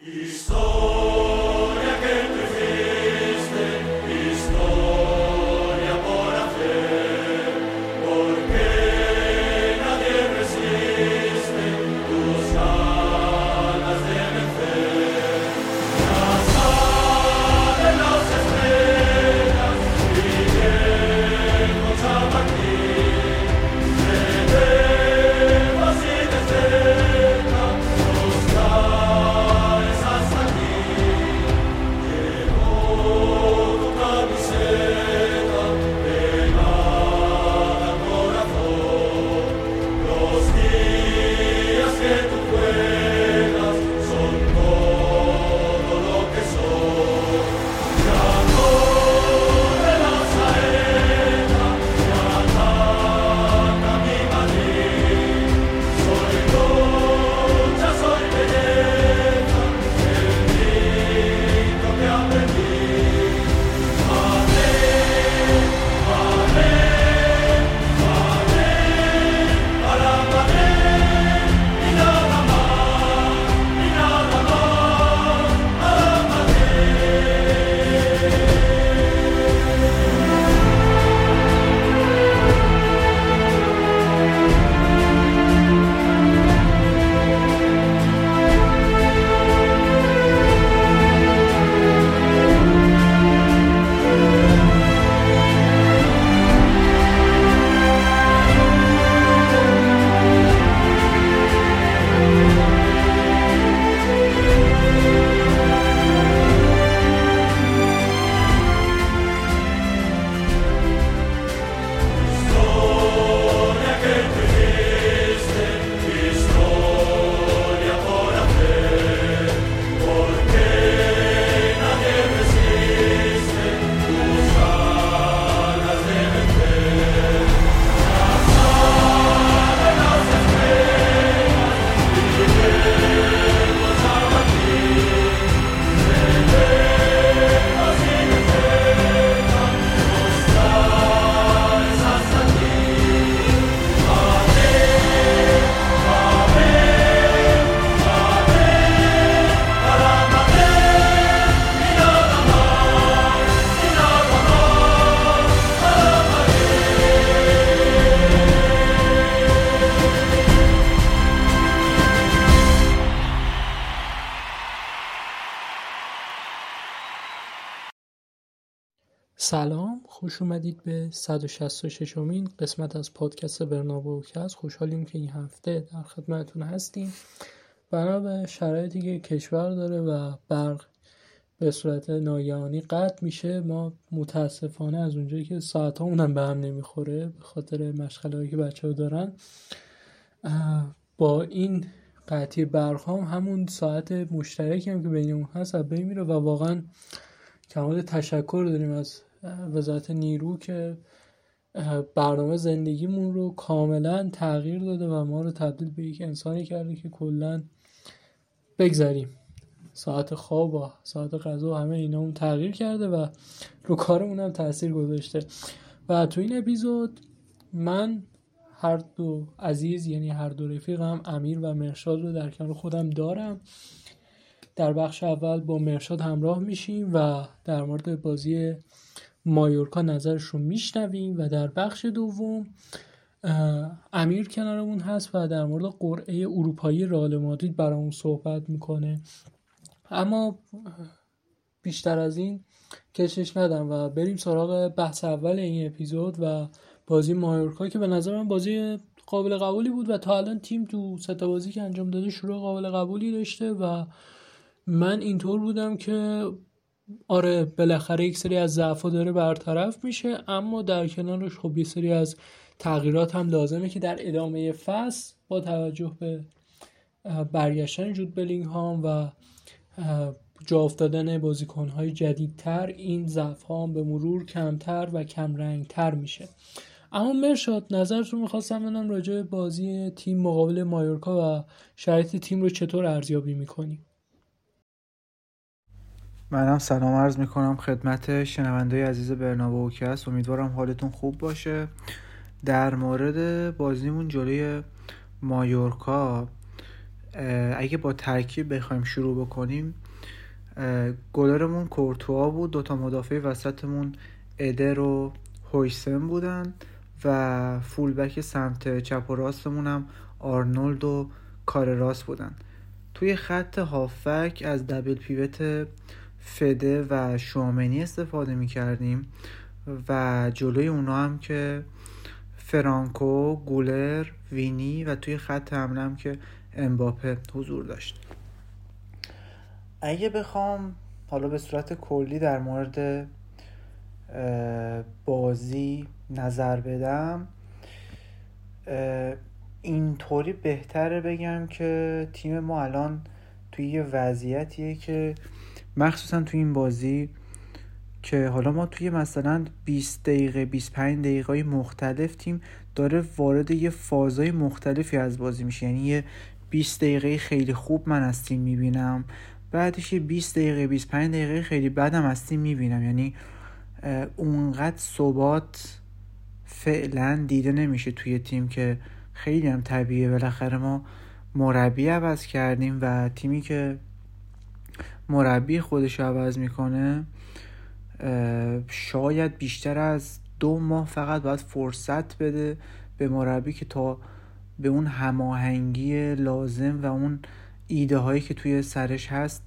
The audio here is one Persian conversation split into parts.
سلام، خوش اومدید به 166مین قسمت از پادکست برنابوکست. خوشحالیم که این هفته در خدمتتون هستیم. بنا به شرایطی که کشور داره و برق به صورت ناگهانی قطع میشه، ما متاسفانه از اونجایی که ساعتامون هم به هم نمیخوره به خاطر مشغله‌هایی که بچه‌ها دارن، با این قطعی برق همون ساعت مشترکی هم که بینمون هست از بین میره و واقعا کمال تشکر داریم از وزارت نیرو که برنامه زندگیمون رو کاملا تغییر داده و ما رو تبدیل به یک انسانی کرده که کلا بگذاریم ساعت خواب و ساعت غذا و همه اینا هم تغییر کرده و رو کارمون هم تأثیر گذاشته. و تو این اپیزود من هر دو عزیز، یعنی هر دو رفیقم، امیر و مرشاد رو در کنار خودم دارم. در بخش اول با مرشاد همراه میشیم و در مورد بازی مایورکا نظرش رو میشنویم و در بخش دوم امیر کنارمون هست و در مورد قرعه اروپایی رئال مادرید برامون صحبت میکنه. اما بیشتر از این کشش ندم و بریم سراغ بحث اول این اپیزود و بازی مایورکا که به نظر من بازی قابل قبولی بود و تا الان تیم تو 3 تا بازی که انجام داده شروع قابل قبولی داشته و من اینطور بودم که آره بالاخره یک سری از ضعف‌ها داره برطرف میشه، اما در کنارش خب یه سری از تغییرات هم لازمه که در ادامه فصل با توجه به برگشتن جود بلینگهام و جا افتادن بازیکن‌های جدیدتر این ضعف‌ها به مرور کمتر و کم رنگتر میشه. اما مرشاد، نظرتون میخواستم بدونم راجع به بازی تیم مقابل مایورکا و شرایط تیم رو چطور ارزیابی میکنی؟ منم سلام عرض میکنم خدمت شنونده‌ی عزیز برنابوکست. امیدوارم حالتون خوب باشه. در مورد بازیمون جلوی مایورکا اگه با ترکیب بخوایم شروع بکنیم، گلرمون کورتوا بود، دوتا مدافع وسطمون ادر و هویسن بودن و فولبک سمت چپ و راستمون هم آرنولد و کارراس بودن. توی خط هافبک از دبل پیوت فده و شوامنی استفاده می کردیم و جلوی اونا هم که فرانکو، گولر، وینی و توی خط حمله هم که امباپه حضور داشت. اگه بخوام حالا به صورت کلی در مورد بازی نظر بدم، اینطوری بهتره بگم که تیم ما الان توی یه وضعیتیه که مخصوصا توی این بازی که حالا ما توی مثلا 20 دقیقه 25 دقیقه مختلف تیم داره وارد یه فازهای مختلفی از بازی میشه. یعنی یه 20 دقیقه خیلی خوب من از تیم میبینم، بعدش یه 20 دقیقه 25 دقیقه خیلی بدم از تیم میبینم. یعنی اونقدر ثبات فعلا دیده نمیشه توی تیم که خیلی هم طبیعیه. بالاخره ما مربی عوض کردیم و تیمی که مربی خودش عوض میکنه شاید بیشتر از 2 ماه فقط باید فرصت بده به مربی که تا به اون هماهنگی لازم و اون ایده هایی که توی سرش هست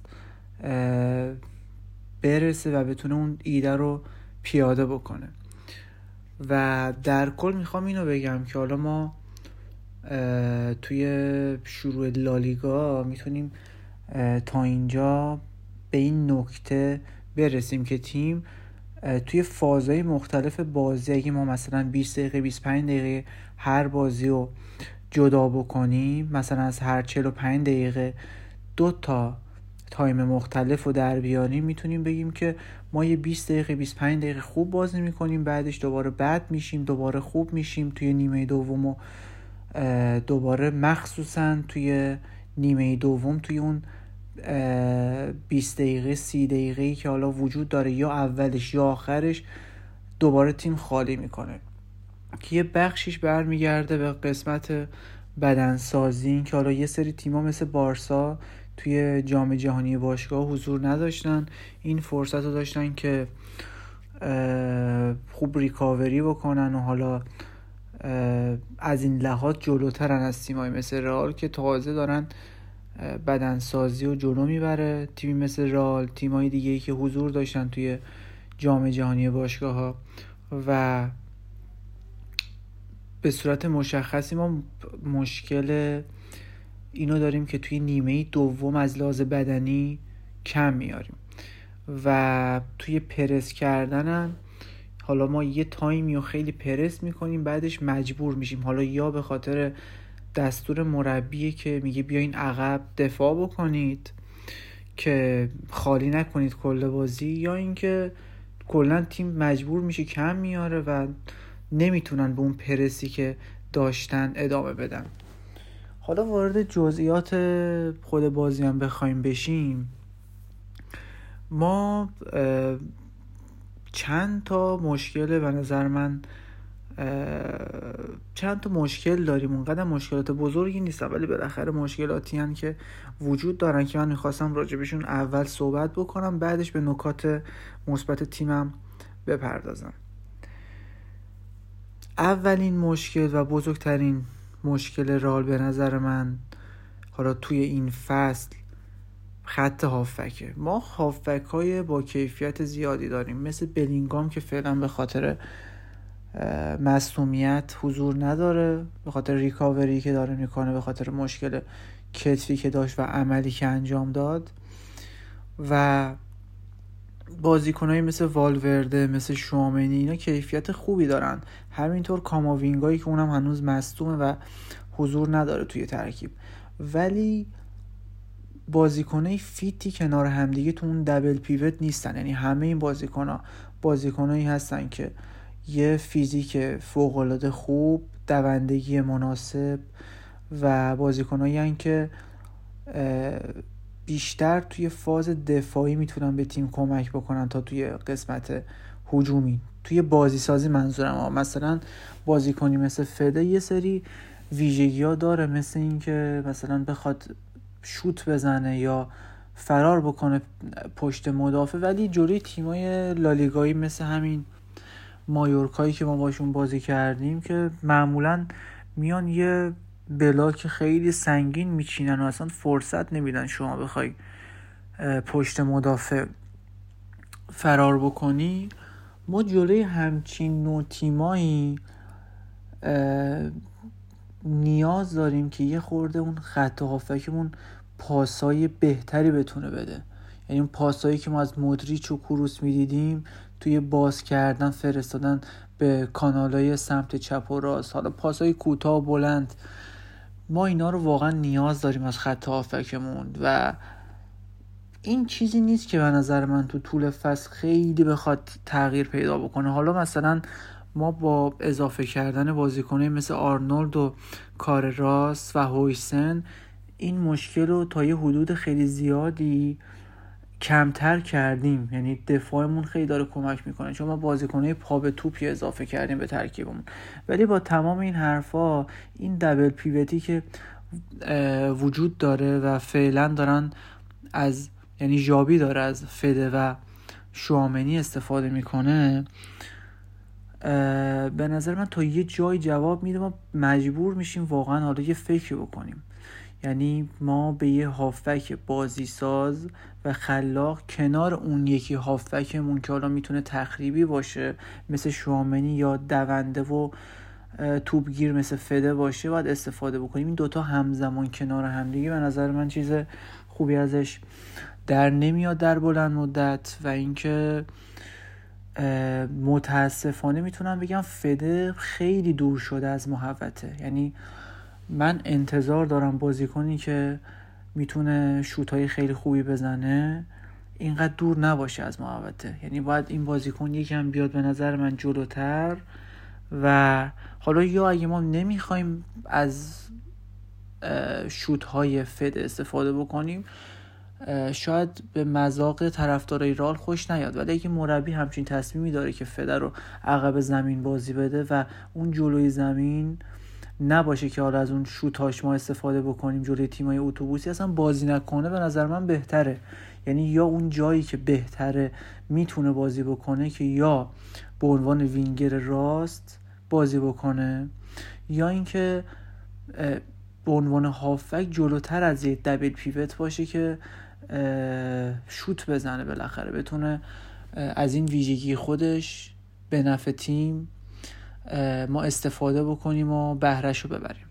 برسه و بتونه اون ایده رو پیاده بکنه. و در کل میخوام اینو بگم که حالا ما توی شروع لالیگا میتونیم تا اینجا به این نکته برسیم که تیم توی فازهای مختلف بازی، اگه ما مثلا 20 دقیقه 25 دقیقه هر بازی رو جدا بکنیم، مثلا از هر 45 دقیقه 2 تا تایم مختلف رو در بیاریم، میتونیم بگیم که ما یه 20 دقیقه 25 دقیقه خوب بازی میکنیم، بعدش دوباره بد میشیم، دوباره خوب میشیم توی نیمه دوم و دوباره مخصوصا توی نیمه دوم توی اون 20 دقیقه 30 دقیقه‌ای که حالا وجود داره یا اولش یا آخرش دوباره تیم خالی میکنه که یه بخشیش برمیگرده به قسمت بدنسازی. این که حالا یه سری تیم‌ها مثل بارسا توی جام جهانی باشگاه حضور نداشتن، این فرصت رو داشتن که خوب ریکاوری بکنن و حالا از این لحاظ جلوترن از تیم‌های مثل رئال که تازه دارن بدنسازی و جلو میبره. تیمی مثل رئال، تیم‌های دیگه‌ای که حضور داشتن توی جام جهانی باشگاه‌ها و به صورت مشخصی ما مشکل اینو داریم که توی نیمه دوم از لحاظ بدنی کم میاریم و توی پرس کردنم حالا ما یه تایمی رو خیلی پرس میکنیم، بعدش مجبور میشیم حالا یا به خاطر دستور مربیه که میگه بیاین عقب دفاع بکنید که خالی نکنید کل بازی، یا اینکه کلا تیم مجبور میشه کم میاره و نمیتونن به اون پرسی که داشتن ادامه بدن. حالا وارد جزئیات خود بازی هم بخوایم بشیم، ما چند تا مشکل به نظر من چند تا مشکل داریم. اونقدر مشکلات بزرگی نیست ولی بالاخره مشکلاتی هستن که وجود دارن که من میخواستم راجبشون اول صحبت بکنم، بعدش به نکات مثبت تیمم بپردازم. اولین مشکل و بزرگترین مشکل رئال به نظر من حالا توی این فصل خط هافبکه. ما هافبک های با کیفیت زیادی داریم مثل بلینگام که فعلا به خاطر مصونیت حضور نداره، به خاطر ریکاوری که داره میکنه، به خاطر مشکل کتفی که داشت و عملی که انجام داد، و بازیکنایی مثل والورده، مثل شوامنی، اینا کیفیت خوبی دارن. همینطور کاماوینگایی که اونم هنوز مصدومه و حضور نداره توی ترکیب، ولی بازیکنای فیتی کنار همدیگه تو اون دبل پیوت نیستن. یعنی همه این بازیکنایی هستن که یه فیزیک فوق‌العاده خوب، دوندگی مناسب و بازیکنایی هستن که بیشتر توی فاز دفاعی میتونن به تیم کمک بکنن تا توی قسمت هجومی، توی بازی سازی منظورم. مثلا بازیکنی مثل فده یه سری ویژگی‌ها داره، مثل این که مثلا بخواد شوت بزنه یا فرار بکنه پشت مدافع، ولی جلوی تیمای لالیگایی مثل همین مایورکایی که ما باشون بازی کردیم که معمولا میان یه بلاک خیلی سنگین میچینن و اصلا فرصت نمیدن شما بخوای پشت مدافع فرار بکنی. ما جلوی همچین نوع تیمایی نیاز داریم که یه خورده اون خط هافبکمون پاسای بهتری بتونه بده. یعنی اون پاسایی که ما از مودریچ و کروس میدیدیم توی باز کردن فرستادن به کانالای سمت چپ و راست، حالا پاسای کوتاه و بلند، ما اینا رو واقعا نیاز داریم از خط هافبکمون و این چیزی نیست که به نظر من تو طول فصل خیلی بخواد تغییر پیدا بکنه. حالا مثلا ما با اضافه کردن بازیکنای مثل آرنولد و کار راست و هویسن این مشکل رو تا یه حدود خیلی زیادی کمتر کردیم. یعنی دفاعمون خیلی داره کمک میکنه چون ما بازیکنای پا به توپی اضافه کردیم به ترکیبمون. ولی با تمام این حرفا این دبل پیوتی که وجود داره و فعلا دارن از یعنی ژاوی داره از فده و شوامنی استفاده میکنه، به نظر من تا یه جای جواب میده. ما مجبور میشیم واقعا حالا یه فکر بکنیم، یعنی ما به یه هافبک بازی ساز و خلاق کنار اون یکی هافبکمون که حالا میتونه تخریبی باشه مثل شوامنی یا دونده و توپگیر مثل فده باشه باید استفاده بکنیم. این دوتا همزمان کنار هم دیگه به نظر من چیز خوبی ازش در نمیاد در بلند مدت. و اینکه متاسفانه میتونم بگم فده خیلی دور شده از محوطه. یعنی من انتظار دارم بازیکنی که میتونه شوتای خیلی خوبی بزنه اینقدر دور نباشه از محوطه. یعنی باید این بازیکن یکم بیاد به نظر من جلوتر. و حالا یا اگه ما نمیخوایم از شوت‌های فده استفاده بکنیم شاید به مذاق طرفدارای رئال خوش نیاد، ولی اگه مربی همچین تصمیمی داره که فده رو عقب زمین بازی بده و اون جلوی زمین نباشه که حالا از اون شوتاش ما استفاده بکنیم جلوی تیمای اتوبوسی اصلا بازی نکنه، به نظر من بهتره. یعنی یا اون جایی که بهتره میتونه بازی بکنه که یا به عنوان وینگر راست بازی بکنه یا اینکه به عنوان هافبک جلوتر از یه دبل پیوت باشه که شوت بزنه، بالاخره بتونه از این ویژگی خودش به نفع تیم ما استفاده بکنیم و بهرهشو ببریم.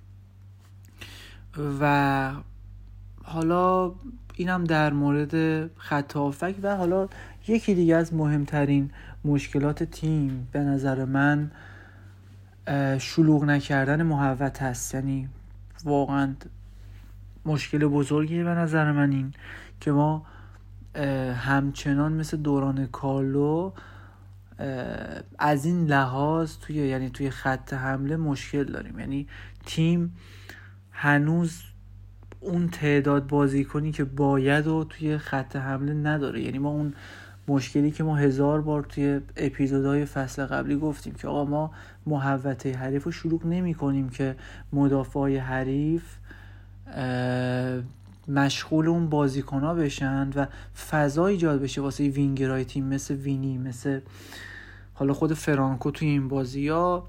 و حالا اینم در مورد خط هافبک. و حالا یکی دیگه از مهمترین مشکلات تیم به نظر من شلوغ نکردن محوطه است. یعنی واقعا مشکل بزرگیه به نظر من این که ما همچنان مثل دوران کارلو از این لحاظ توی خط حمله مشکل داریم. یعنی تیم هنوز اون تعداد بازیکنی که باید و توی خط حمله نداره. یعنی ما اون مشکلی که ما 1000 بار توی اپیزودهای فصل قبلی گفتیم که آقا ما محوطه حریف رو شلوغ نمی کنیم که مدافعای حریف مشغول اون بازیکن‌ها بشن و فضا ایجاد بشه واسه وینگرهای تیم مثل وینی، مثل حالا خود فرانکو توی این بازی‌ها،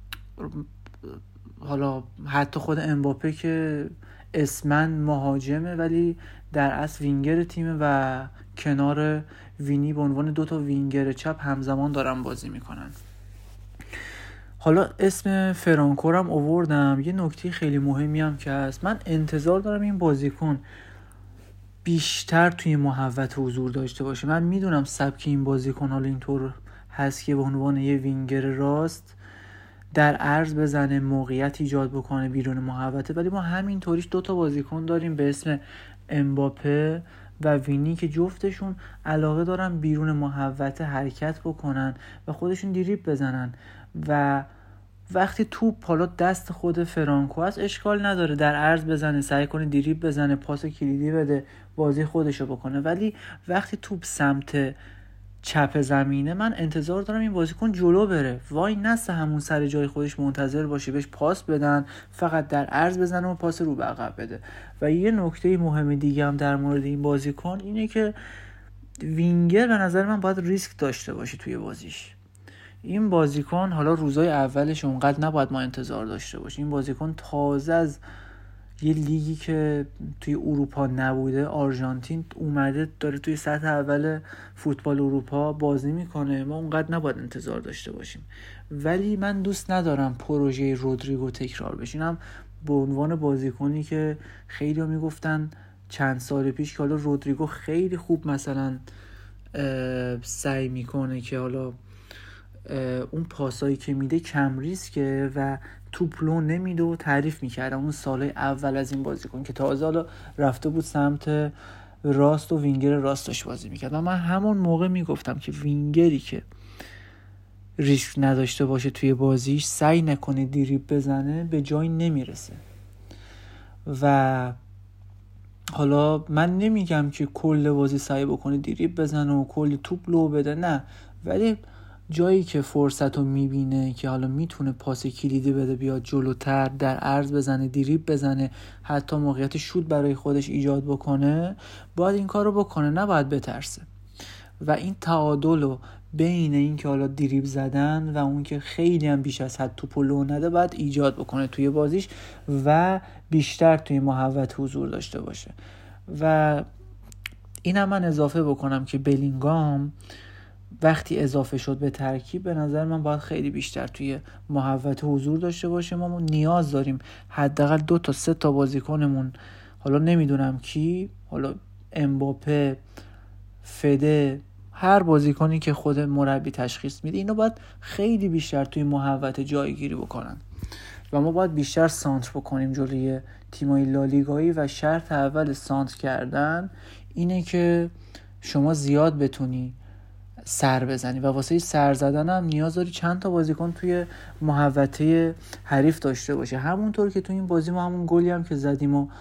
حالا حتی خود امباپه که اسمن مهاجمه ولی در اصل وینگر تیمه و کنار وینی به عنوان 2 وینگر چپ همزمان دارن بازی میکنن. حالا اسم فرانکو رو هم آوردم. یه نکته خیلی مهمی هم که هست، من انتظار دارم این بازیکن بیشتر توی محوطه حضور داشته باشه. من میدونم سبک این بازیکن حالا اینطور هست که به عنوان یه وینگر راست در عرض بزنه، موقعیت ایجاد بکنه بیرون محوطه، ولی ما همینطوریش 2 بازیکن داریم به اسم امباپه و وینی که جفتشون علاقه دارن بیرون محوطه حرکت بکنن و خودشون دریبل بزنن. و وقتی توپ حالا دست خود فرانکو هست اشکال نداره در عرض بزنه، سعی کنه دریبل بزنه، پاس کلیدی بده، بازی خودشو بکنه. ولی وقتی توپ سمت چپ زمینه من انتظار دارم این بازیکن جلو بره، وای نسه همون سر جای خودش منتظر باشه بهش پاس بدن، فقط در عرض بزنه و پاس رو به عقب بده. و یه نکته مهم دیگه هم در مورد این بازیکن اینه که وینگر به نظر من باید ریسک داشته باشه توی بازیش. این بازیکن حالا روزای اولش اونقدر نباید ما انتظار داشته باشیم. این بازیکن تازه از یه لیگی که توی اروپا نبوده، آرژانتین، اومده داره توی سطح اول فوتبال اروپا بازی میکنه، ما اونقدر نباید انتظار داشته باشیم. ولی من دوست ندارم پروژه رودریگو تکرار بشینم به عنوان بازیکنی که خیلی ها میگفتن چند سال پیش که حالا رودریگو خیلی خوب مثلا سعی میکنه که حالا اون پاسایی که میده کم ریسکه و توپ لو نمیده و تعریف میکردم اون سالهای اول از این بازیکن که تازه حالا رفته بود سمت راست و وینگر راستش بازی میکرد. و من همون موقع میگفتم که وینگری که ریسک نداشته باشه توی بازیش، سعی نکنه دریبل بزنه، به جایی نمیرسه. و حالا من نمیگم که کل بازی سعی بکنه دریبل بزنه و کل توپ لو بده، نه، ولی جایی که فرصت رو میبینه که حالا میتونه پاس کلیدی بده، بیاد جلوتر در عرض بزنه، دریبل بزنه، حتی موقعیت شوت برای خودش ایجاد بکنه، باید این کار رو بکنه، نباید بترسه. و این تعادل رو بین این که حالا دریبل زدن و اون که خیلی هم بیش از حد توپ لو نده باید ایجاد بکنه توی بازیش و بیشتر توی محوطه حضور داشته باشه. و اینم من اضافه بکنم که بلینگام وقتی اضافه شد به ترکیب به نظر من باید خیلی بیشتر توی محوطه حضور داشته باشه. ما نیاز داریم حداقل 2 تا 3 تا بازیکنمون، حالا نمیدونم کی، حالا امباپه، فده، هر بازیکنی که خود مربی تشخیص میده، اینا باید خیلی بیشتر توی محوطه جایگیری بکنن و ما باید بیشتر سانتر بکنیم جلوی تیمای لالیگایی. و شرط اول سانتر کردن اینه که شما زیاد بتونی سر بزنی و واسه سر زدن هم نیاز داری چند تا بازیکن توی محوطه حریف داشته باشه. همونطور که تو این بازی ما همون گلی هم که زدیم و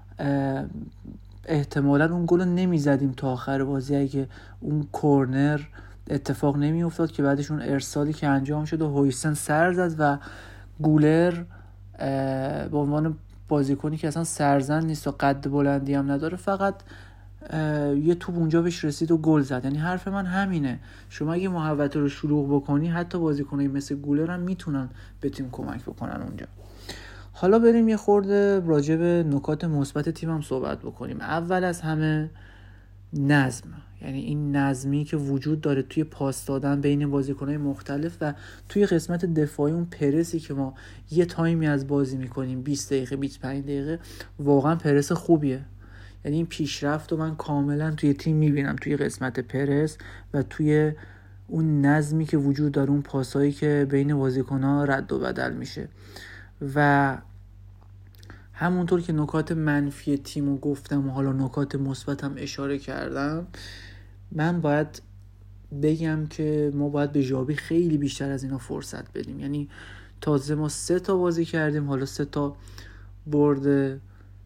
احتمالاً اون گل رو نمی زدیم تا آخر بازی اگه اون کورنر اتفاق نمی افتاد که بعدش اون ارسالی که انجام شد و هویسن سر زد و گولر به عنوان بازیکنی که اصلا سرزن نیست و قد بلندی هم نداره، فقط یه توپ اونجا بهش رسید و گل زد. یعنی حرف من همینه، شما اگه محوطه رو شلوغ بکنی حتی بازیکنایی مثل گولر هم میتونن به تیم کمک بکنن اونجا. حالا بریم یه خورده راجع به نکات مثبت تیم هم صحبت بکنیم. اول از همه نظم، یعنی این نظمی که وجود داره توی پاس دادن بین بازیکن‌های مختلف و توی قسمت دفاعی اون پرسی که ما یه تایمی از بازی میکنیم 20 دقیقه 25 دقیقه، واقعا پرس خوبیه. یعنی این پیشرفت رو من کاملا توی تیم میبینم توی قسمت پرس و توی اون نظمی که وجود داره، اون پاسایی که بین بازیکن‌ها رد و بدل میشه. و همونطور که نکات منفی تیمو گفتم و حالا نکات مثبتم اشاره کردم، من باید بگم که ما باید به ژاوی خیلی بیشتر از اینا فرصت بدیم. یعنی تازه ما 3 تا بازی کردیم، حالا 3 تا برد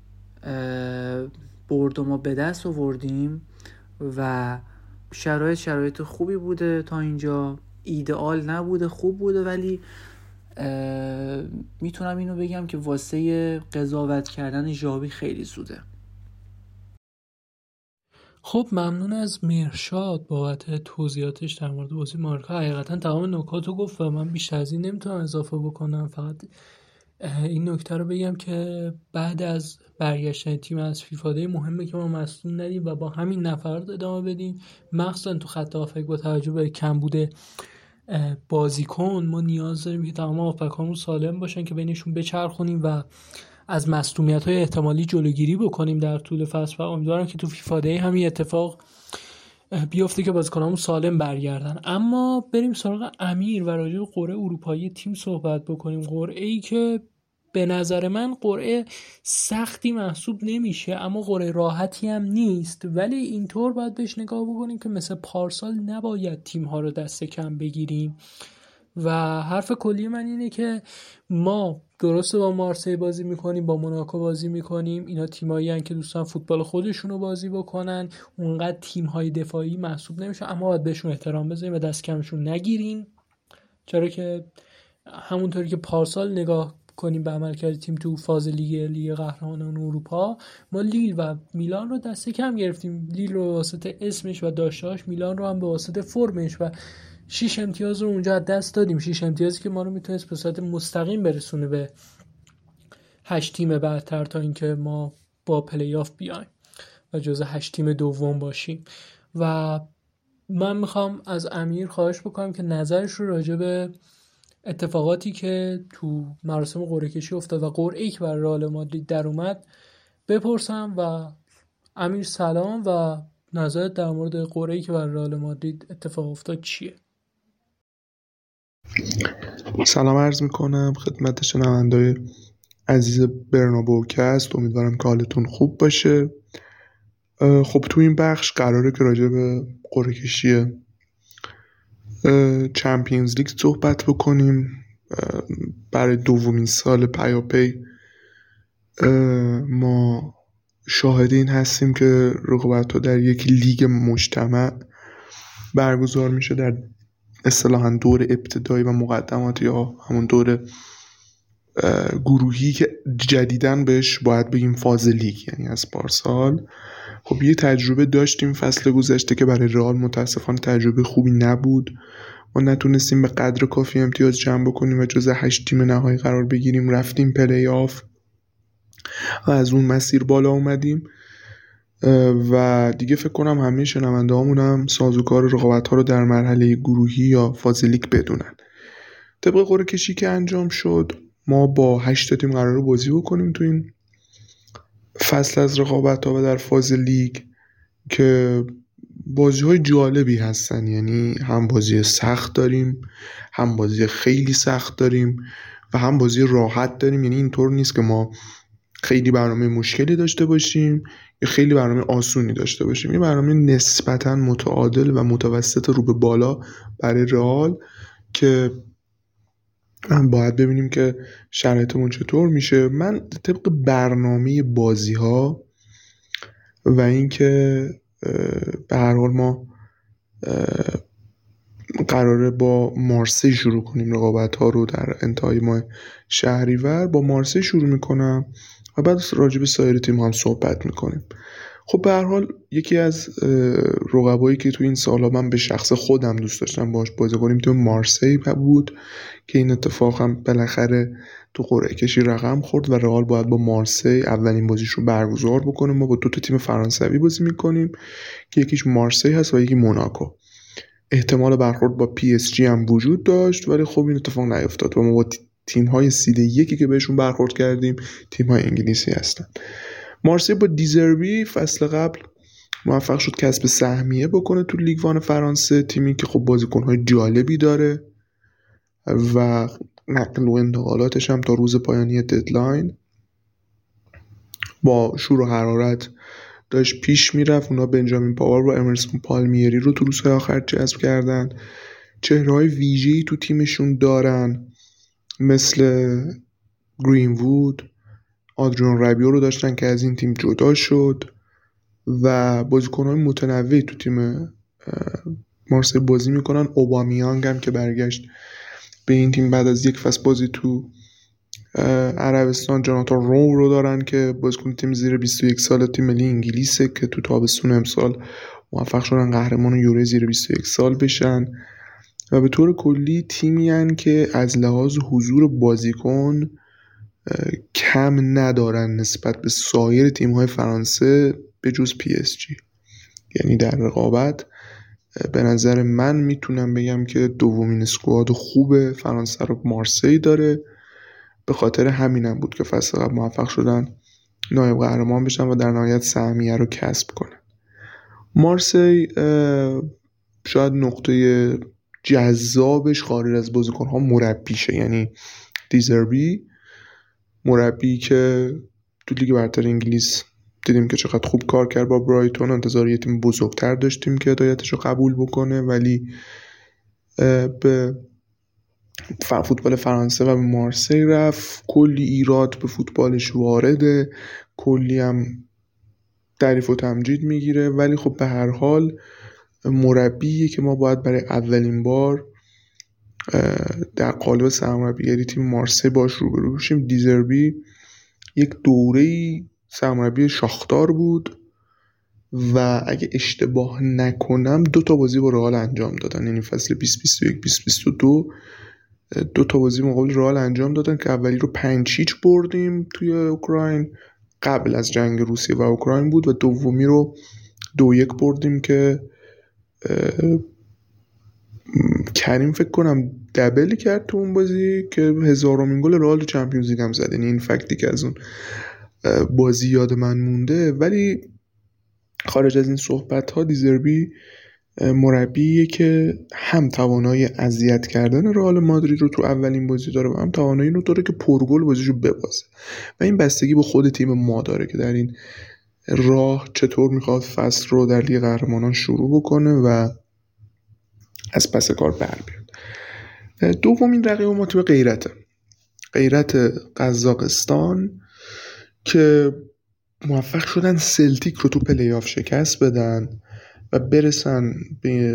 ما به دست آوردیم و شرایط خوبی بوده تا اینجا، ایدئال نبوده، خوب بوده، ولی میتونم اینو بگم که واسه قضاوت کردن ژاوی خیلی زوده. خب ممنون از مرشاد بابت توضیحاتش در مورد بازی مارکا. حقیقتا تمام نکاتو گفت و من بیشتر از این نمیتونم اضافه بکنم. فقط این نکته رو بگم که بعد از برگشتن تیم از فیفا دی مهمه که ما مصدوم ندیم و با همین نفرات ادامه بدیم، مخصوصا تو خط هافک با توجه به کمبود بازیکن ما نیاز داریم که تمام هافبک‌هامون سالم باشن که بینشون بچرخونیم و از مصدومیت‌های احتمالی جلوگیری بکنیم در طول فصل. و امیدوارم که تو فیفا دی همین اتفاق بیفته که بازیکنامون سالم برگردن. اما بریم سراغ امیر و راجع به قرعه اروپایی تیم صحبت بکنیم. قرعه‌ای که به نظر من قرعه سختی محسوب نمیشه اما قرعه راحتی هم نیست، ولی اینطور باید بهش نگاه بکنیم که مثل پارسال نباید تیم‌ها رو دست کم بگیریم و حرف کلی من اینه که ما درسته با مارسی بازی میکنیم، با موناکو بازی میکنیم، اینا تیمایی هستن که دوستان فوتبال خودشونو بازی بکنن، اونقدر تیم‌های دفاعی محسوب نمیشه، اما باید بهشون احترام بذاریم و دست کمشون نگیریم. چرا که همونطوری که پارسال نگاه کنیم به عملکرد تیم تو فاز لیگ قهرمانان اروپا، ما لیل و میلان رو دست کم گرفتیم. لیل رو به واسطه اسمش و داشتهاش، میلان رو هم به واسطه فرمش، و 6 امتیاز رو اونجا از دست دادیم. 6 امتیازی که ما رو میتونست به صورت مستقیم برسونه به 8 تیم برتر تا اینکه ما با پلی آف بیایم و جزو 8 تیم دوم باشیم. و من میخوام از امیر خواهش بکنم که نظرش رو راجع به اتفاقاتی که تو مراسم قرعه کشی افتاد و قرعه‌ای که بر رئال مادرید در اومد بپرسم. و امیر سلام، و نظرت در مورد قرعه‌ای که بر رئال مادرید اتفاق افتاد چیه؟ سلام عرض میکنم خدمت شنونده‌های عزیز برنابوکست. امیدوارم که حالتون خوب باشه. خب تو این بخش قراره که راجع به قرعه کشی چمپیونز لیگ صحبت بکنیم. برای دومین سال پیاپی ما شاهد این هستیم که رقابت‌ها در یک لیگ مجتمع برگزار میشه، در اصطلاحاً دور ابتدایی و مقدمات یا همون دور گروهی که جدیداً بهش باید بگیم فاز لیگ، یعنی از پارسال. خب یه تجربه داشتیم فصل گذشته که برای رئال متاسفانه تجربه خوبی نبود. ما نتونستیم به قدر کافی امتیاز جمع بکنیم و جز 8 تیم نهایی قرار بگیریم، رفتیم پلی آف و از اون مسیر بالا اومدیم و دیگه فکر کنم همه شنونده هامون هم سازوکار رقابت ها رو در مرحله گروهی یا فاز لیگ بدونن. طبق قرعه کشی که انجام شد ما با 8 تیم قرار بازی بکنیم تو این فصل از رقابت ها و در فاز لیگ که بازی های جالبی هستن. یعنی هم بازی سخت داریم، هم بازی خیلی سخت داریم و هم بازی راحت داریم. یعنی اینطور نیست که ما خیلی برنامه مشکلی داشته باشیم یا خیلی برنامه آسونی داشته باشیم. یه برنامه نسبتاً متعادل و متوسط رو به بالا برای رئال که باید ببینیم که شرایطمون چطور میشه. من طبق برنامه بازی ها و اینکه به هر حال ما قراره با مارسی شروع کنیم رقابت ها رو در انتهای ماه شهریور، با مارسی شروع میکنم و بعد راجع به سایر تیم هم صحبت میکنیم. خب به هر حال یکی از رقبایی که تو این سالها من به شخص خودم دوست داشتم باش بازی کنیم تو مارسی بود که این اتفاق هم بالاخره تو قرعه کشی رقم خورد و رئال باید با مارسی اولین بازیش رو برگزار بکنه. ما با 2 تیم فرانسوی بازی میکنیم که یکیش مارسی هست و یکی موناکو. احتمال برخورد با پی اس جی هم وجود داشت ولی خب این اتفاق نیفتاد و ما با تیم‌های سید یکی که بهشون برخورد کردیم تیم‌های انگلیسی هستن. مارسی با دیزربی فصل قبل موفق شد کسب سهمیه بکنه تو لیگ وان فرانسه، تیمی که خب بازیکن‌های جالبی داره و نقل و انتقالاتش هم تا روز پایانی ددلاین با شور و حرارت داشت پیش میرفت. اونا بنجامین پاور و امرسون پالمیری رو تو روزهای آخر جذب کردن. چهره‌های ویژه‌ای تو تیمشون دارن، مثل گرین وود، آدریان رابیو رو داشتن که از این تیم جدا شد و بازیکن‌های متنوعی تو تیم مارسی بازی میکنن. اوبامیانگ هم که برگشت به این تیم بعد از یک فصل بازی تو عربستان. جاناتان رو دارن که بازیکن تیم زیر 21 سال تیم ملی انگلیسه که تو تابستون امسال موفق شدن قهرمان یورو زیر 21 سال بشن و به طور کلی تیمی هن که از لحاظ حضور بازیکن کم ندارن نسبت به سایر تیم‌های فرانسه به جز پی اس جی. یعنی در رقابت به نظر من میتونم بگم که دومین اسکواد خوب فرانسه رو مارسی داره. به خاطر همینم بود که فصل قبل موفق شدن نایب قهرمان بشن و در نهایت سهمیه رو کسب کنن. مارسی شاید نقطه جذابش خارج از بازیکن‌ها مربیشه. یعنی دیزربی مربی که تو لیگ برتر انگلیس دیدیم که چقدر خوب کار کرد با برایتون. انتظار یه تیم بزرگتر داشتیم که هدایتش رو قبول بکنه ولی به فوتبال فرانسه و به مارسی رفت، کلی ایراد به فوتبالش وارده، کلی هم تعریف و تمجید میگیره، ولی خب به هر حال مربیه که ما باید برای اولین بار در قالب سرمربیگری تیم مارسی باش روبرو بشیم. دیزربی یک دوره‌ای سرمربی شاختار بود و اگه اشتباه نکنم 2 بازی با رئال انجام دادن، یعنی فصل 2021 2022 2 بازی مقابل رئال انجام دادن که اولی رو 5-0 بردیم توی اوکراین قبل از جنگ روسیه و اوکراین بود و دومی رو 2-1 بردیم که کریم فکر کنم دبلی کرد تو اون بازی که 1000مین گل رئال تو چمپیونز لیگ هم زد. یعنی این فکتی که از اون بازی یاد من مونده. ولی خارج از این صحبت ها دیزربی مربیه که هم توانایی اذیت کردن رئال مادرید رو تو اولین بازی داره و هم توانایی رو داره که پرگل بازیشو ببازه و این بستگی به خود تیم ما داره که در این راه چطور میخواد فصل رو در لیگ قهرمانان شروع بکنه و از پس کار بر بیاد. دومین رقیب ما تیم غیرت قزاقستان که موفق شدن سلتیک رو تو پلی آف شکست بدن و برسن به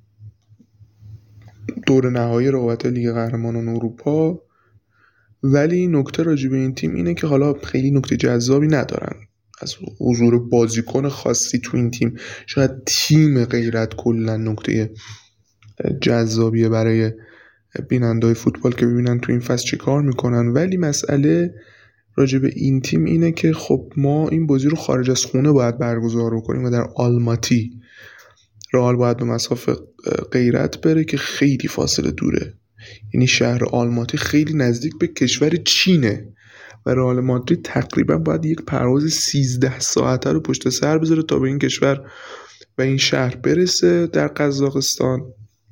دور نهایی رقابت لیگ قهرمانان اروپا. ولی نکته راجع به این تیم اینه که حالا خیلی نکته جذابی ندارن از حضور بازیکن خاصی تو این تیم. شاید تیم غیرت کلا نکته جذابیه برای بیننده‌های فوتبال که ببینن تو این فصل چی کار میکنن. ولی مسئله راجع به این تیم اینه که خب ما این بازی رو خارج از خونه باید برگزار کنیم و در آلماتی رئال باید به مسافه غیرت بره که خیلی فاصله دوره. یعنی شهر آلماتی خیلی نزدیک به کشور چینه و رئال مادرید تقریبا باید یک پرواز 13 ساعته رو پشت سر بذاره تا به این کشور و این شهر برسه در قزاقستان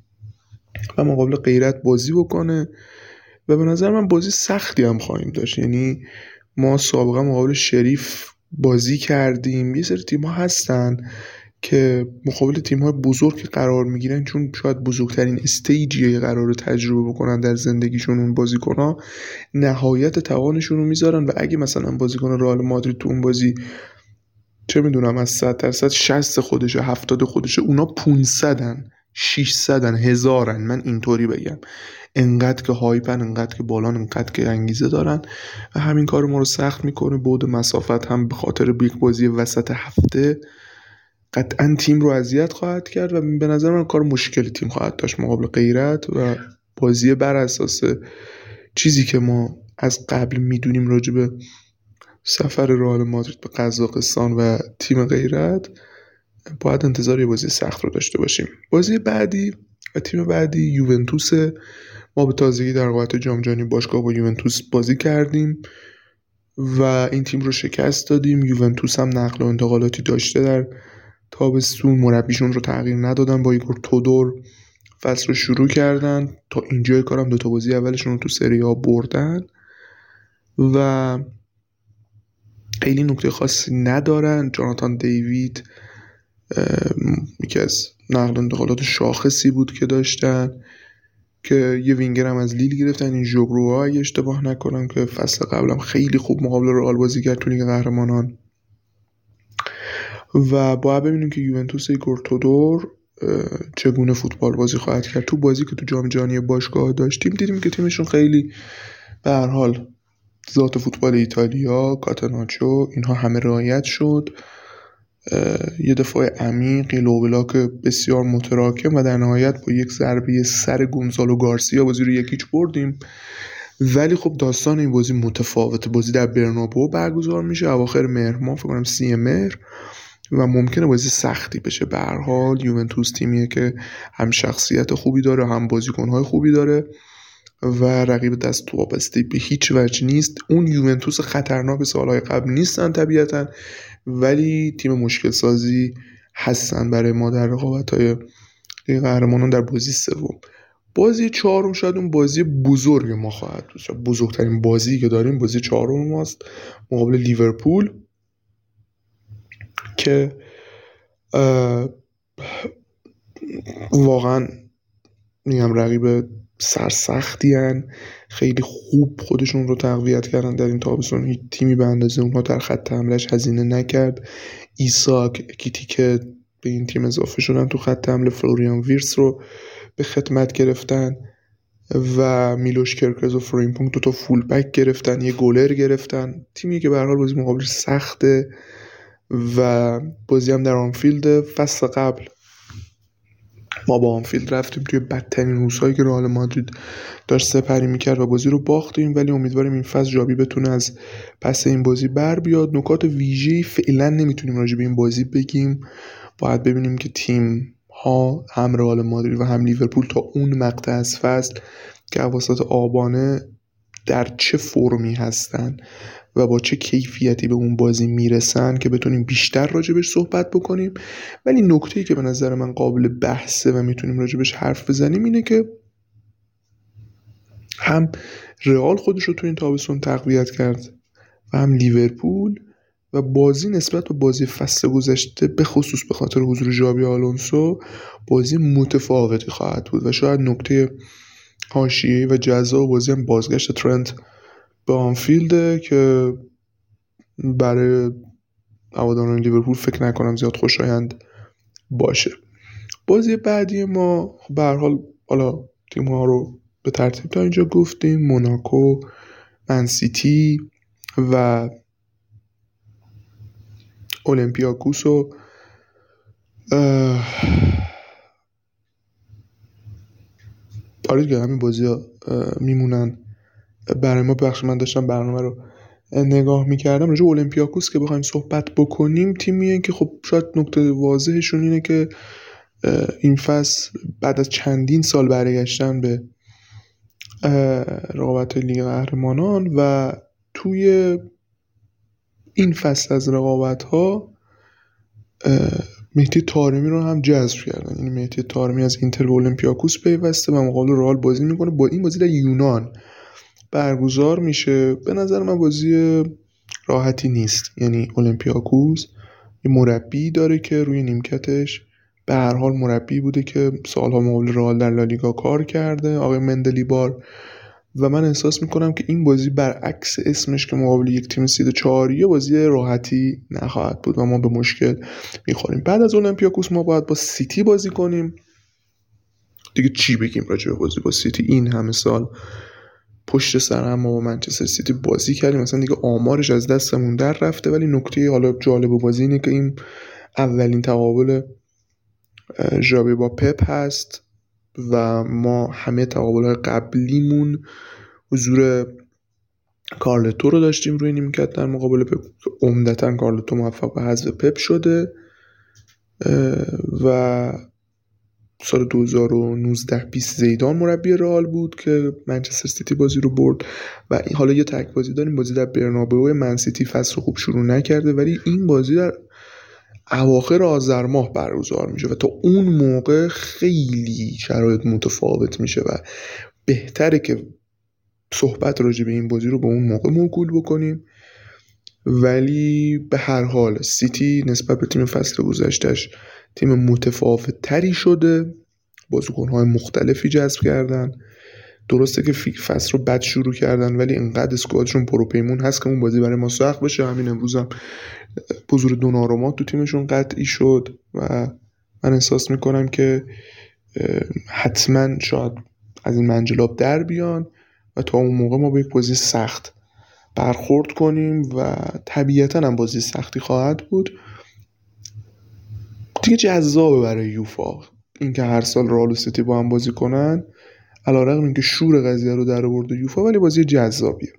و مقابل غیرت بازی بکنه و به نظر من بازی سختی هم خواهیم داشت. یعنی ما سابقا مقابل شریف بازی کردیم، یه سری تیم‌ها هستن که مقابل تیم‌های بزرگ قرار میگیرن چون شاید بزرگترین استیجیه قرار رو تجربه بکنن در زندگیشون، اون بازیکن‌ها نهایت توانشون رو میذارن و اگه مثلا بازیکن رئال مادرید تو اون بازی چه میدونم از 100% 60 خودشه 70 خودشه، اونا 500ان 600ان 1000ان، من اینطوری بگم، انقدر که هایپن، انقدر که بالان، انقدر که انگیزه دارن و همین کار ما رو سخت میکنه. بعد مسافت هم به خاطر یک بازی وسط هفته قطعا تیم رو اذیت خواهد کرد و به نظر من کار مشکلی تیم خواهد داشت مقابل غیرت و بازی بر اساس چیزی که ما از قبل میدونیم راجع به سفر رئال مادرید به قزاقستان و تیم غیرت باید انتظار یه بازی سخت رو داشته باشیم. بازی بعدی و تیم بعدی یوونتوس. ما به تازگی در رقابت جام جهانی باشگاه با یوونتوس بازی کردیم و این تیم رو شکست دادیم. یوونتوس هم نقل و انتقالاتی داشته در تابستون، مربیشون رو تغییر ندادن، با ایگور تودور فصل رو شروع کردن. تا اینجای کارم 2 بازی اولشون رو تو سری آ بردن و خیلی نکته خاصی ندارن. جاناتان دیوید یکی از نقل و انتقالات شاخصی بود که داشتن که یه وینگر هم از لیل گرفتن، این ژوگروها اگه اشتباه نکنم که فصل قبلم خیلی خوب مقابل رئال بازی کرد تو لیگ قهرمانان. و باید ببینیم که یوونتوس ایگور تودور چگونه فوتبال بازی خواهد کرد. تو بازی که تو جام جهانی باشگاه داشتیم دیدیم که تیمشون خیلی به هر حال ذات فوتبال ایتالیا، کاتاناچو، اینها همه رعایت شد. یه دفاع عمیق، یه لو بلاک بسیار متراکم و در نهایت با یک ضربه سر گونزالو گارسیا بازی رو 1-0 بردیم. ولی خب داستان این بازی متفاوته. بازی در برنابئو برگزار میشه اواخر مهر ماه، فکر کنم 30 مهر، و ممکنه بازی سختی بشه. به هر حال یوونتوس تیمیه که هم شخصیت خوبی داره، هم بازیکن‌های خوبی داره و رقیب دست وابسته به هیچ وجه نیست. اون یوونتوس خطرناک سالهای قبل نیستن طبیعتاً، ولی تیم مشکل سازی هستن برای ما در رقابت‌های لیگ قهرمانان. در بازی سوم، بازی چهارم، شاید اون بازی بزرگ ما خواهد بود، بزرگترین بازی که داریم بازی چهارم ماست مقابل لیورپول که واقعا میگم رقیب سرسختی هن. خیلی خوب خودشون رو تقویت کردن در این تابستون. هیچ تیمی به اندازه اونها در خط حملهش هزینه نکرد. ایساک اکیتیکه به این تیم اضافه شدن تو خط حمله. فلوریان ویرس رو به خدمت گرفتن و میلوش کرکز و فریمپونگ دو تا فول بک گرفتن، یه گولر گرفتن. تیمی که به هر حال بازی مقابلش سخته و بازی هم در آنفیلد. فصل قبل ما با آنفیلد رفتیم توی بدترین روزهایی که رئال مادرید داشت سپری میکرد و بازی رو باختیم، ولی امیدواریم این فصل ژاوی بتونه از پس این بازی بر بیاد. نکات ویژه‌ای فعلا نمیتونیم راجع به این بازی بگیم، باید ببینیم که تیم ها هم رئال مادرید و هم لیورپول تا اون مقطع از فصل که اواسط آبانه در چه فرمی هستن و با چه کیفیتی به اون بازی میرسن که بتونیم بیشتر راجبش صحبت بکنیم. ولی نکته‌ای که به نظر من قابل بحثه و میتونیم راجبش حرف بزنیم اینه که هم رئال خودش رو تو این تابستون تقویت کرد و هم لیورپول، و بازی نسبت به بازی فصل گذشته به خصوص به خاطر حضور ژابی آلونسو بازی متفاوتی خواهد بود. و شاید نکته حاشیه‌ای و جذاب بازی هم بازگشت ترنت به آنفیلده که برای هواداران لیورپول فکر نکنم زیاد خوشایند باشه. بازی بعدی ما به هر حال حالا تیم‌ها رو به ترتیب تا اینجا گفتیم: موناکو، منسیتی و اولمپیاکوس. و آره دیگه همین بازی‌ها میمونن برای ما. بخش من داشتم برنامه رو نگاه میکردم راجع به اولمپیاکوس که بخوایم صحبت بکنیم. تیمیه که خب شاید نکته واضحشون اینه که این فصل بعد از چندین سال برگشتن به رقابت لیگ قهرمانان و توی این فصل از رقابت‌ها مهدی طارمی رو هم جذب کردن. یعنی مهدی طارمی از اینتر به اولمپیاکوس پیوسته و مقابل رئال بازی میکنه. با این بازی در یونان برگزار میشه. به نظر من بازی راحتی نیست. یعنی اولمپیاکوس یه مربی داره که روی نیمکتش به هر حال مربی بوده که سالها مقابل رئال در لالیگا کار کرده، آقای مندلیبار، و من احساس میکنم که این بازی برعکس اسمش که مقابل یک تیم سید 4 بازی راحتی نخواهد بود و ما به مشکل میخوریم. بعد از اولمپیاکوس ما باید با سیتی بازی کنیم. دیگه چی بگیم راجع به بازی با سیتی؟ این همه سال پشت سر هم ما با منچستر سیتی بازی کردیم، مثلا دیگه آمارش از دستمون در رفته. ولی نکته حالا جالب بازی اینه که این اولین تقابل ژاوی با پپ هست و ما همه تقابل‌های قبلیمون حضور کارلتو رو داشتیم روی نیمکت در مقابل پپ. عمدتاً کارلتو موفق به حذف پپ شده و سال 2019-20 زیدان مربی رئال بود که منچستر سیتی بازی رو برد. و حالا یه تک بازی داریم، بازی در برنابئو. من سیتی فصل خوب شروع نکرده ولی این بازی در اواخر آذر ماه برگزار میشه و تا اون موقع خیلی شرایط متفاوت میشه و بهتره که صحبت راجع به این بازی رو به اون موقع موکول بکنیم. ولی به هر حال سیتی نسبت به تیم فصل گذشتهش تیم متفاوت تری شده، بازیکن‌های مختلفی جذب کردن. درسته که فصل رو بد شروع کردن ولی انقدر اسکوادشون پروپیمون هست که اون بازی برای ما سخت بشه. همین امروز هم حضور دوناروما تو تیمشون قطعی شد و من احساس میکنم که حتما شاید از این منجلاب در بیان و تا اون موقع ما به یک بازی سخت برخورد کنیم و طبیعتا هم بازی سختی خواهد بود. دیگه جذابه برای یوفا این که هر سال رئال و سیتی با هم بازی کنن، علیرغم اینکه شور قضیه رو در آورده یوفا ولی بازی جذابیه.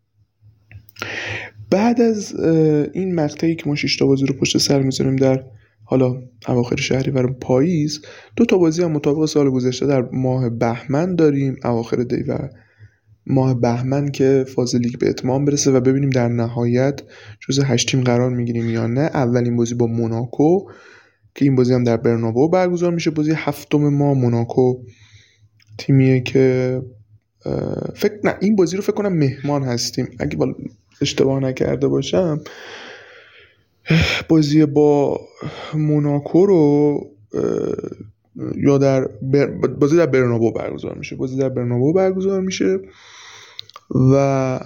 بعد از این مقطعی که ما 6 تا بازی رو پشت سر می‌ذاریم در حالا اواخر شهریور و پاییز، 2 تا بازی هم مطابق سال گذشته در ماه بهمن داریم، اواخر دی و ماه بهمن، که فاز لیگ به اتمام برسه و ببینیم در نهایت جزو 8 تیم قرار میگیریم یا نه. اولین بازی با موناکو که این بازی هم در برنابئو برگزار میشه. بازی هفتم ما. موناکو تیمیه که این بازی رو فکر کنم مهمان هستیم اگه اشتباه نکرده باشم. بازی با موناکو رو یا بازی در برنابو برگزار میشه و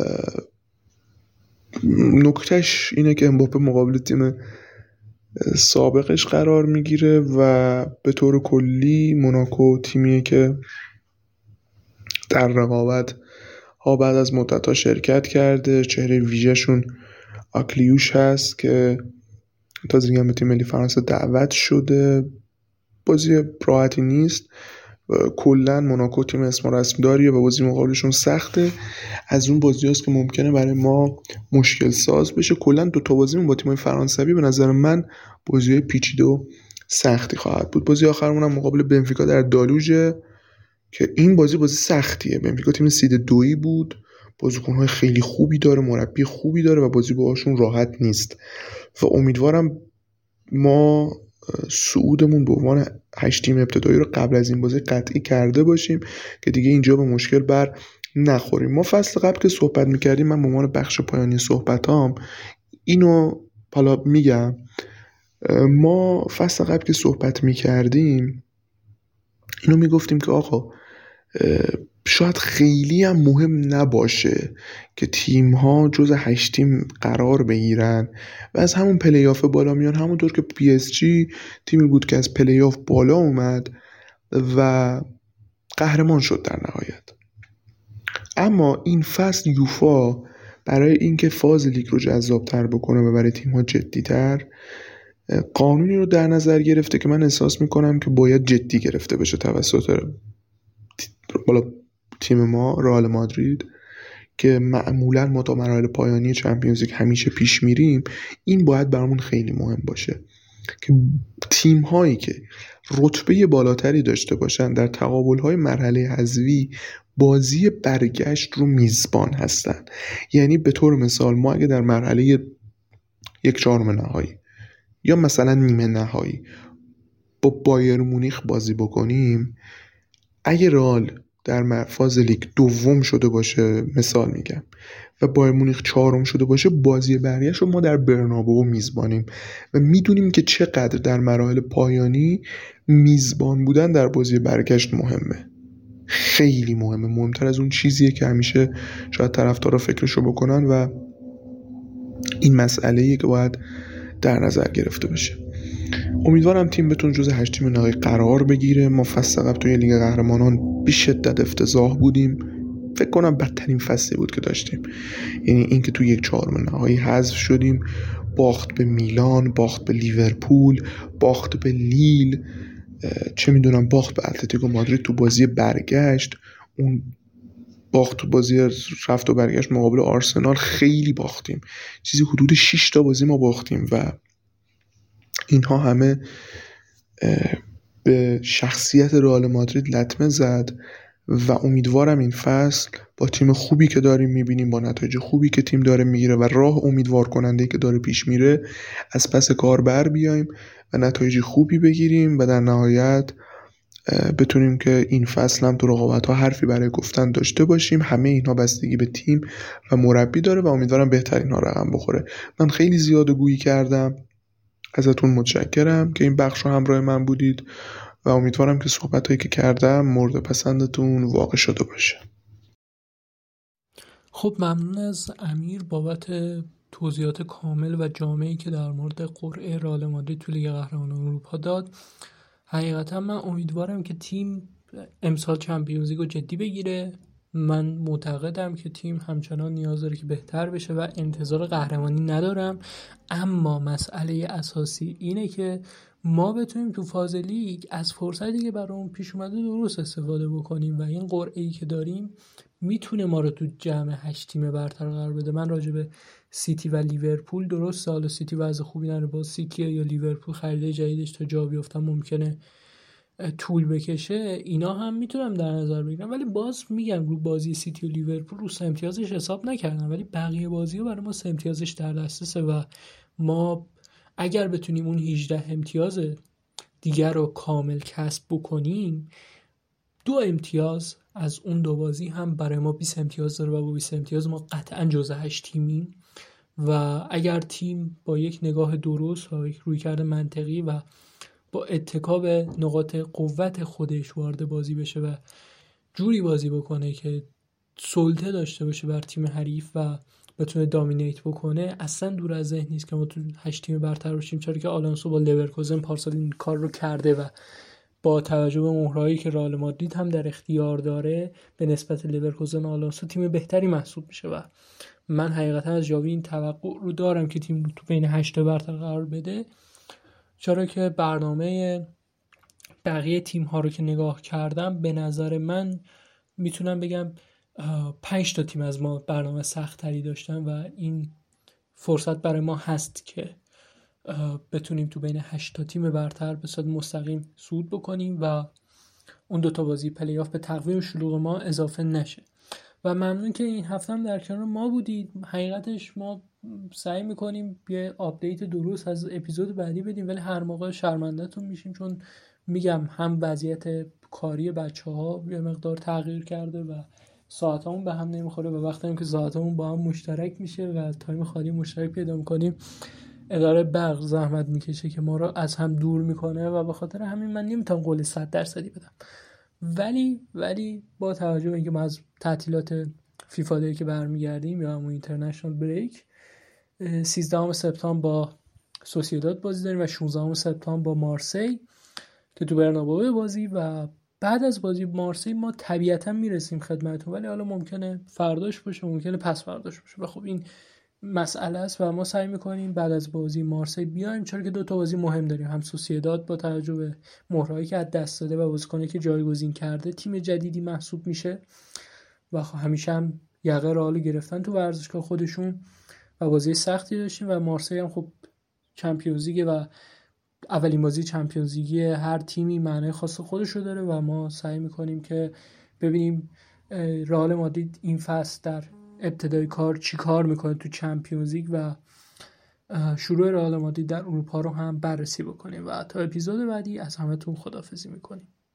نکتهش اینه که امباپه مقابل تیم سابقش قرار میگیره و به طور کلی موناکو تیمیه که در رقابت ها بعد از مدت ها شرکت کرده. چهره ویژه‌شون آکلیوش هست که تازگی هم به تیم ملی فرانسه دعوت شده. بازی راحتی نیست. کلا موناکو تیم اسم رسمی داریه و بازی مقابلشون سخته. از اون بازی هست که ممکنه برای ما مشکل ساز بشه. کلا دو تا بازیمون با تیم‌های فرانسوی به نظر من بازی‌های پیچیده و سختی خواهد بود. بازی آخرمون هم مقابل بنفیکا در دالوژه که این بازی سختیه. بنفیکا تیم سید 2 بود، بازیکن‌های خیلی خوبی داره، مربی خوبی داره و بازی باهاشون راحت نیست و امیدوارم ما صعودمون به عنوان 8 تیم ابتدایی رو قبل از این بازی قطعی کرده باشیم که دیگه اینجا به مشکل بر نخوریم. ما فصل قبل که صحبت میکردیم، من به عنوان بخش پایانی صحبتام اینو حالا میگم، ما فصل قبل که صحبت میکردیم اینو میگفتیم که آقا شاید خیلی هم مهم نباشه که تیم ها جز 8 تیم قرار بگیرن و از همون پلی آف بالا میان، همونطور که پی اس جی تیمی بود که از پلی آف بالا اومد و قهرمان شد در نهایت. اما این فصل یوفا برای اینکه فاز لیگ رو جذاب‌تر بکنه و برای تیم ها جدی‌تر قانونی رو در نظر گرفته که من احساس میکنم که باید جدی گرفته بشه توسط تیم ما رئال مادرید که معمولا ما تا مراحل پایانی چمپیونز لیگ همیشه پیش میریم. این باید برامون خیلی مهم باشه که تیم هایی که رتبه بالاتری داشته باشن در تقابل های مرحله حذفی بازی برگشت رو میزبان هستن. یعنی به طور مثال ما اگه در مرحله 1/4 نهایی یا مثلا نیمه نهایی با بایر مونیخ بازی بکنیم، اگه رئال در فاز لیگ دوم شده باشه، مثال میگم، و بایر مونیخ 4م شده باشه، بازی برگشت رو ما در برنابو میزبانیم و میدونیم که چقدر در مراحل پایانی میزبان بودن در بازی برگشت مهمه. خیلی مهمه، مهمتر از اون چیزیه که همیشه شاید طرفدارا فکرشو بکنن و این مسئله‌ایه که باید در نظر گرفته بشه. امیدوارم تیم بتون جز 8 تیم نهایی قرار بگیره. ما فصل قبل توی لیگ قهرمانان به شدت افتضاح بودیم. فکر کنم بدترین فصلی بود که داشتیم. یعنی اینکه توی 1/4 نهایی حذف شدیم، باخت به میلان، باخت به لیورپول، باخت به لیل، چه میدونم باخت به اتلتیکو مادرید تو بازی برگشت، اون باخت تو بازی رفت و برگشت مقابل آرسنال خیلی باختیم. چیزی حدود 6 تا بازی ما باختیم و اینها همه به شخصیت رئال مادرید لطمه زد و امیدوارم این فصل با تیم خوبی که داریم میبینیم، با نتایج خوبی که تیم داره میگیره و راه امیدوار کننده که داره پیش میره، از پس کار بر بیایم و نتایج خوبی بگیریم و در نهایت بتونیم که این فصل هم تو رقابت‌ها حرفی برای گفتن داشته باشیم. همه اینها بستگی به تیم و مربی داره و امیدوارم بهترین ها رقم بخوره. من خیلی زیاده گویی کردم، ازتون متشکرم که این بخش رو همراه من بودید و امیدوارم که صحبتایی که کردم مورد پسندتون واقع شده باشه. خب ممنون از امیر بابت توضیحات کامل و جامعی که در مورد قرعه رئال مادرید تو لیگ قهرمانان اروپا داد. حقیقتا من امیدوارم که تیم امسال چمپیونز لیگ رو جدی بگیره. من معتقدم که تیم همچنان نیاز داره که بهتر بشه و انتظار قهرمانی ندارم، اما مسئله اساسی اینه که ما بتونیم تو فاز لیگ از فرصتی که برامون پیش اومده درست استفاده بکنیم و این قرعه‌ای که داریم میتونه ما رو تو جمع 8 تیم برتر قرار بده. من راجع به سیتی و لیورپول، درست سال سیتی وضع خوبی نداره، با سیتی یا لیورپول خرید جدیدش تا جا بیفتن ممکنه طول بکشه، اینا هم میتونم در نظر بگیرم، ولی باز میگم رو بازی سیتی و لیورپول رو 3 امتیازش حساب نکردم، ولی بقیه بازی‌ها برای ما 3 امتیازش در دسترسه و ما اگر بتونیم اون 18 امتیاز دیگر رو کامل کسب بکنیم، 2 امتیاز از اون 2 بازی هم برای ما 20 امتیاز داره و با 20 امتیاز ما قطعا جزء 8 تیمیم و اگر تیم با یک نگاه درست و یک رویکرد منطقی و با اتکا به نقاط قوت خودش وارد بازی بشه و جوری بازی بکنه که سلطه داشته باشه بر تیم حریف و بتونه دامینیت بکنه، اصلا دور از ذهن نیست که ما تو 8 تیم برتر باشیم، چرا که آلونسو با لورکوزن پارسال این کار رو کرده و با توجه به مهرهایی که رئال مادرید هم در اختیار داره به نسبت لورکوزن و آلونسو تیم بهتری محسوب میشه و من حقیقتا از ژاوی این توقع رو دارم که تیم رو تو بین 8 برتر قرار بده، چرا که برنامه بقیه تیم ها رو که نگاه کردم به نظر من میتونم بگم 5 تا تیم از ما برنامه سخت تری داشتن و این فرصت برای ما هست که بتونیم تو بین 8 تا تیم برتر به صورت مستقیم صعود بکنیم و اون 2 تا بازی پلی آف به تقویم شلوغ ما اضافه نشه. و ممنون که این هفته هم در کنار ما بودید. حقیقتش ما سعی میکنیم یه آپدیت درست از اپیزود بعدی بدیم، ولی هر موقع شرمنده‌تون میشیم چون میگم هم وضعیت کاری بچه‌ها یه مقدار تغییر کرده و ساعتامون به هم نمیخوره و وقتی هم که ساعتامون با هم مشترک میشه و تایم خالی مشترک پیدا میکنیم اداره برق زحمت میکشه که ما رو از هم دور میکنه و به خاطر همین من نمیتونم قول 100% بدم. ولی با توجه به اینکه ما از تعطیلات فیفا دی که برمیگردیم یا همون اینترنشنال بریک 13 سپتامبر با سوسییداد بازی داریم و 16 سپتامبر با مارسی که تو برنابئو بازی و بعد از بازی مارسی ما طبیعتا میرسیم خدمتتون، ولی حالا ممکنه فرداش باشه ممکنه پس فرداش باشه و خب این مسئله است و ما سعی میکنیم بعد از بازی مارسی بیایم، چرا که 2 تا بازی مهم داریم، هم سوسییداد با توجه به مهرهایی که از دست داده و بازیکنی که جایگزین کرده تیم جدیدی محسوب میشه و همیشه هم یقه رئال گرفتن تو ورزشگاه خودشون و بازی سختی داشتیم و مارسی هم خب چمپیونز لیگ و اولین بازی چمپیونز لیگ هر تیمی معنی خاص خودشو داره و ما سعی میکنیم که ببینیم رئال مادرید این فصل در ابتدای کار چی کار میکنه تو چمپیونز لیگ و شروع رئال مادرید در اروپا رو هم بررسی بکنیم و تا اپیزود بعدی از همتون خداحافظی میکنیم.